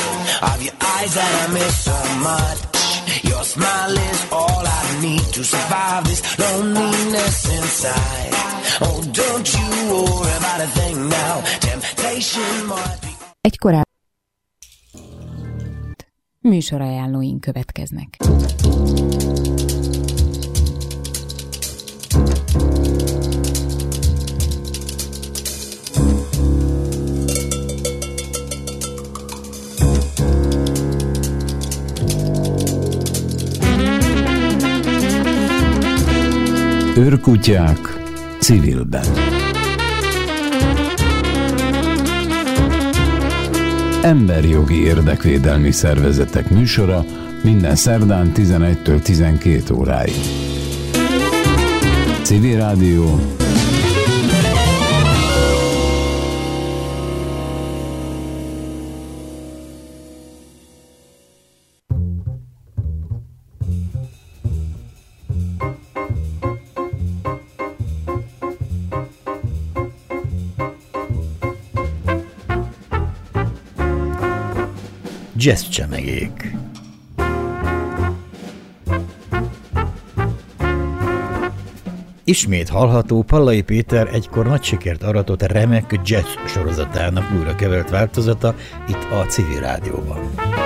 of your eyes that I miss so much. Your smile is all I need to survive this loneliness inside. Oh, don't you worry about a thing now. Temptation might be... Egy korábbi műsorajánlóink következnek. Őrkutyák civilben. Emberjogi érdekvédelmi szervezetek műsora minden szerdán 11-től 12 óráig. Civil Rádió. Jazzcsemegék. Ismét hallható Pallai Péter egykor nagy sikert aratott remek jazz sorozatának újra kevert változata itt a Civil Rádióban.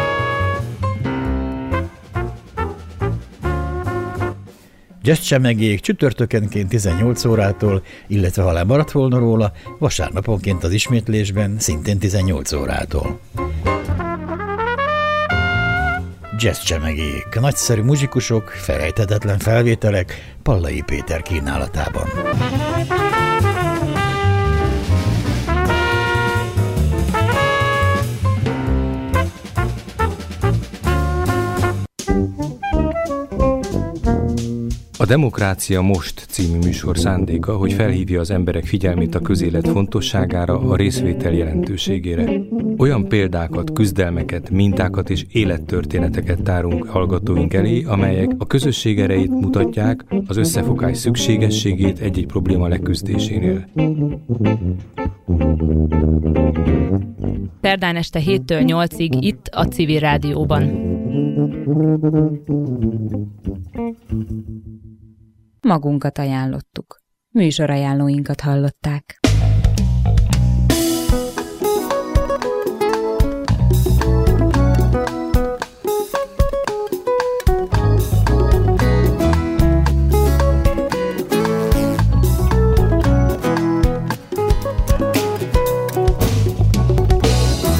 Jazzcsemegék csütörtökenként 18 órától, illetve ha lemaradt volna róla, vasárnaponként az ismétlésben szintén 18 órától. Jazzcsemegék, nagyszerű muzsikusok, felejthetetlen felvételek Pallai Péter kínálatában. A Demokrácia Most című műsor szándéka, hogy felhívja az emberek figyelmét a közélet fontosságára, a részvétel jelentőségére. Olyan példákat, küzdelmeket, mintákat és élettörténeteket tárunk hallgatóink elé, amelyek a közösség erejét mutatják, az összefogás szükségességét egy-egy probléma leküzdésénél. Szerdán este 7-től 8-ig itt a Civil Rádióban. Magunkat ajánlottuk. Műsorajánlóinkat hallották.